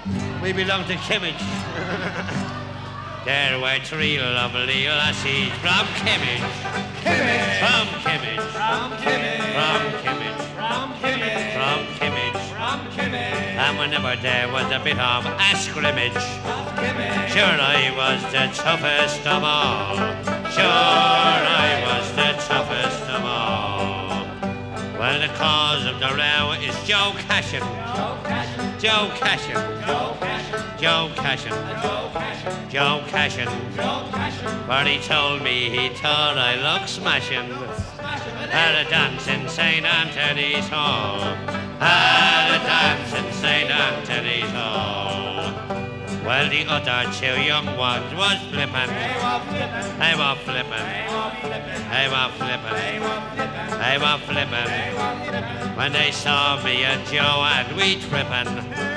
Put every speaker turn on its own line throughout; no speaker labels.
We belong to Kimmage. There were three lovely lassies from Kimmage.
Kimmage.
From Kimmage.
From Kimmage.
From Kimmage.
From Kimmage.
From Kimmage.
From Kimmage.
And whenever there was a bit of a scrimmage,
Kimmage.
sure I was the toughest of all. Sure I was the toughest of all. Well, the cause of the row is Joe Cashin.
Joe Cashin.
Joe Cashin.
Joe Cashin.
Joe Cashin.
Joe Cashin.
Joe Cashin.
Joe Cashin.
But he told me he thought I looked smashing. At a dance in St. Anthony's Hall. At a dance in St. Anthony's Hall. Well, the other two young ones was flippin'.
They were flippin'.
They were flippin'.
They were flippin'.
They were
They
flippin'. They were flippin'.
were flippin'.
When they saw me and Joe and we trippin'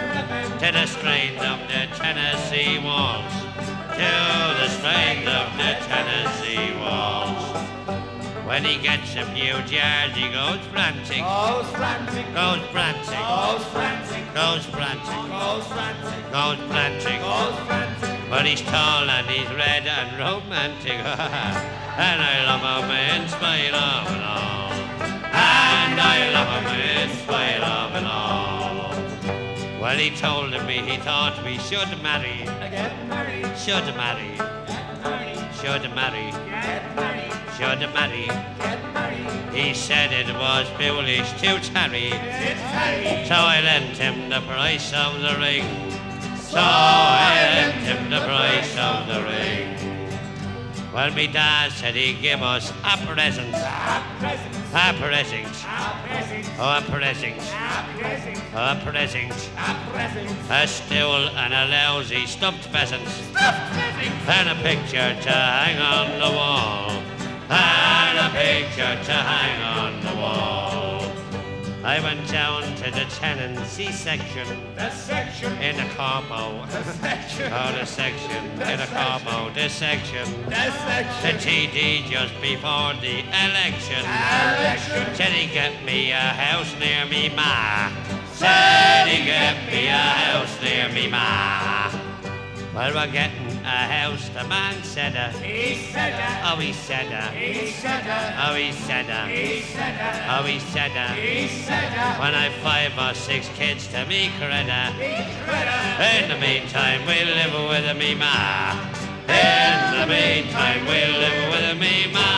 to the strains of the Tennessee waltz. To the strains of the Tennessee waltz. When he gets a few jars, he goes frantic.
Goes frantic.
Goes frantic.
Goes frantic.
Goes frantic.
Goes frantic.
Goes frantic.
Goes frantic.
But he's tall and he's red and romantic. And I love him in spite of it all. And I love him in spite of it all. Well, he told me he thought we should marry.
Get married.
Should marry.
Get married.
Should marry.
Get married.
Should marry.
Get married.
He said it was foolish to tarry.
Get married.
So I lent him the price of the ring. So I lent him the price of the ring. Well, me dad said he'd give us a present.
A present.
A present.
A present.
Oh, a present.
A present.
Oh, a present.
A present.
A stool and a lousy stuffed pheasant.
Stuffed pheasant.
And a picture to hang on the wall. And a picture to hang on the wall. I went down to the tenancy section
The section.
in the corpo.
The section.
Oh, the section in the corpo. This section.
The
The
section.
TD just before the election.
Election.
Said he'd get me a house near me ma. Said he'd get me a house near me ma. Well, we're getting a house, the man said
He said
oh, he said
He said
oh, he said
He said
oh, he said
He said
when I've 5 or 6 kids to me credit.
Incredible.
In the meantime, we live with me ma. In the meantime, we live with me ma.